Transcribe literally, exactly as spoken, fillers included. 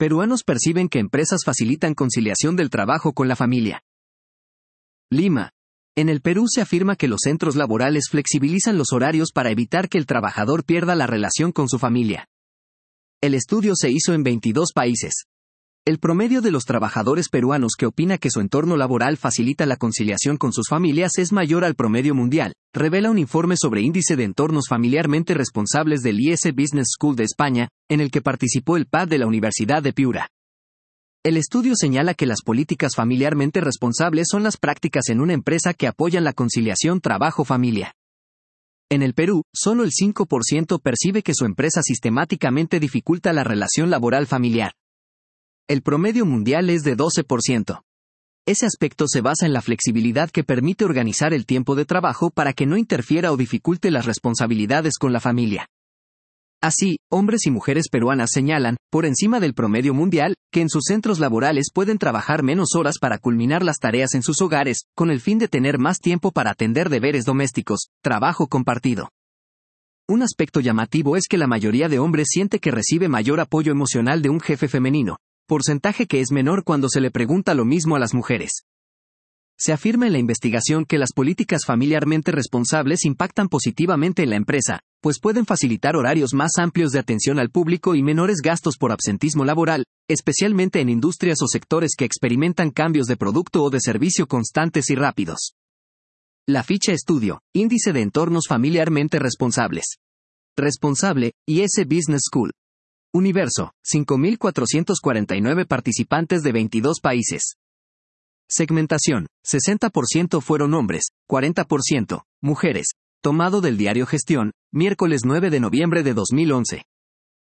Peruanos perciben que empresas facilitan conciliación del trabajo con la familia. Lima. En el Perú se afirma que los centros laborales flexibilizan los horarios para evitar que el trabajador pierda la relación con su familia. El estudio se hizo en veintidós países. El promedio de los trabajadores peruanos que opina que su entorno laboral facilita la conciliación con sus familias es mayor al promedio mundial, revela un informe sobre índice de entornos familiarmente responsables del I S Business School de España, en el que participó el P A D de la Universidad de Piura. El estudio señala que las políticas familiarmente responsables son las prácticas en una empresa que apoyan la conciliación trabajo-familia. En el Perú, solo el cinco por ciento percibe que su empresa sistemáticamente dificulta la relación laboral familiar. El promedio mundial es de doce por ciento. Ese aspecto se basa en la flexibilidad que permite organizar el tiempo de trabajo para que no interfiera o dificulte las responsabilidades con la familia. Así, hombres y mujeres peruanas señalan, por encima del promedio mundial, que en sus centros laborales pueden trabajar menos horas para culminar las tareas en sus hogares, con el fin de tener más tiempo para atender deberes domésticos, trabajo compartido. Un aspecto llamativo es que la mayoría de hombres siente que recibe mayor apoyo emocional de un jefe femenino, porcentaje que es menor cuando se le pregunta lo mismo a las mujeres. Se afirma en la investigación que las políticas familiarmente responsables impactan positivamente en la empresa, pues pueden facilitar horarios más amplios de atención al público y menores gastos por absentismo laboral, especialmente en industrias o sectores que experimentan cambios de producto o de servicio constantes y rápidos. La ficha estudio, Índice de entornos familiarmente responsables. Responsable, I S Business School. Universo, cinco mil cuatrocientos cuarenta y nueve participantes de veintidós países. Segmentación, sesenta por ciento fueron hombres, cuarenta por ciento, mujeres. Tomado del diario Gestión, miércoles nueve de noviembre de dos mil once.